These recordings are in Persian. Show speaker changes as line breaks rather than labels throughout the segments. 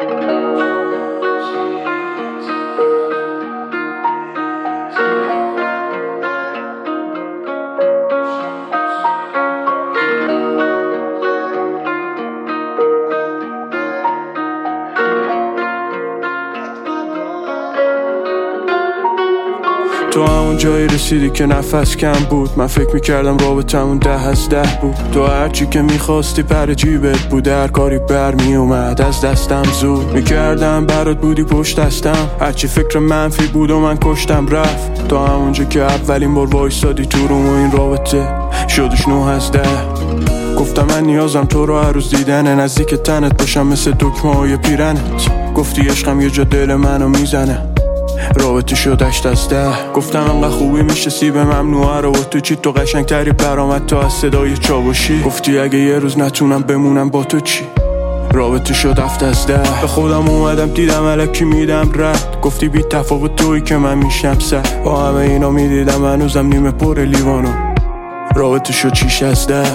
تو همون جایی رسیدی که نفس کم بود. من فکر میکردم رابطمون 10 از 10 بود. تو هرچی که میخواستی پر جیبت بود. هر کاری برمی اومد از دستم زود میکردم برات بودی پشت دستم. هرچی فکر منفی بود و من کشتم رفت. تو همونجا که اولین بار وایسادی تو روم و این رابطه شدش 9 از 10. گفتم من نیازم تو رو هر روز دیدنه، نزدیک تنت باشم مثل دکمه های پیرنت. گفتی عشقم یه جا دل منو میزنه، رابطه شد 8 از 10. گفتم انقدر خوبی میشه سیب ممنوعه رو تو چی؟ تو قشنگ تری برآمد تو از صدای چاوشی. گفتی اگه یه روز نتونم بمونم با تو چی؟ رابطه شد 7 از 10. به خودم اومدم دیدم الکی میدم رد. گفتی بی تفاوت تویی که من میشم سر. با همه اینا میدیدم هنوزم نیمه پر لیوانو. رابطه شد 6 از 10.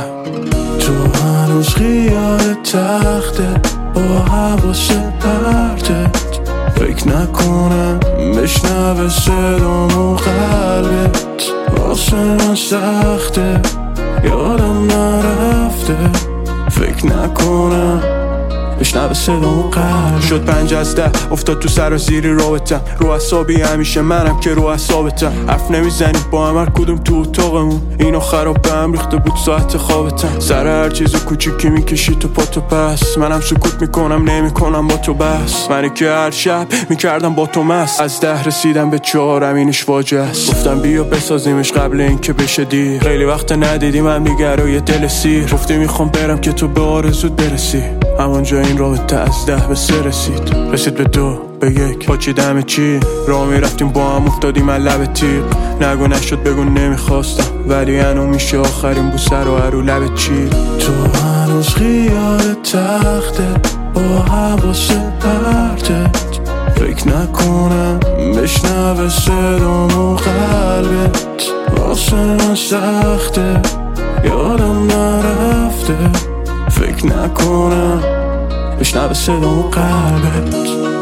تو هنوز خیال تخته با حواس پرتت. فکر نکنم بشنوه صدام و قلبت. واسه من سخته یادم نرفته. فکر نکنم بشنوه صدام و قلبت. شد 5 از 10. افتاد تو سر و زیری رابطم. رو اعصابی همیشه منم که رو اعصابتم. حرف نمیزنیم با هم هر کدوم تو اتاقمون. اینو خراب به هم ریخته بود ساعت خوابتم. سر هر چیز کوچیکی میکشی تو پاتو پس. منم سکوت میکنم نمیکنم با تو بس. منی که هر شب میکردم با تو مست. از 10 رسیدم به 4 اینش فاجعه است. گفتم بیا بسازیمش قبل اینکه بشه دیر. خیلی وقت ندیدیم هم دیگه رو یه دل سیر. گفتی میخوام برم که تو به آرزوت برسی. همونجا این رابطه از 10 به 3 رسید به 2 به 1. پاچیدم چی راه میرفتیم با هم افتادیم از لب تیغ. نگو نشد بگو نمیخواستم ولی انو میشه آخرین بوسه رو لب چی. تو هنوز خیال تخته با حواس پرتت. فکر نکنم بشنوه صدام و قلبت. واسه من سخته یادم نرفته. فکر نکنم بشنوه صدام و قلبت.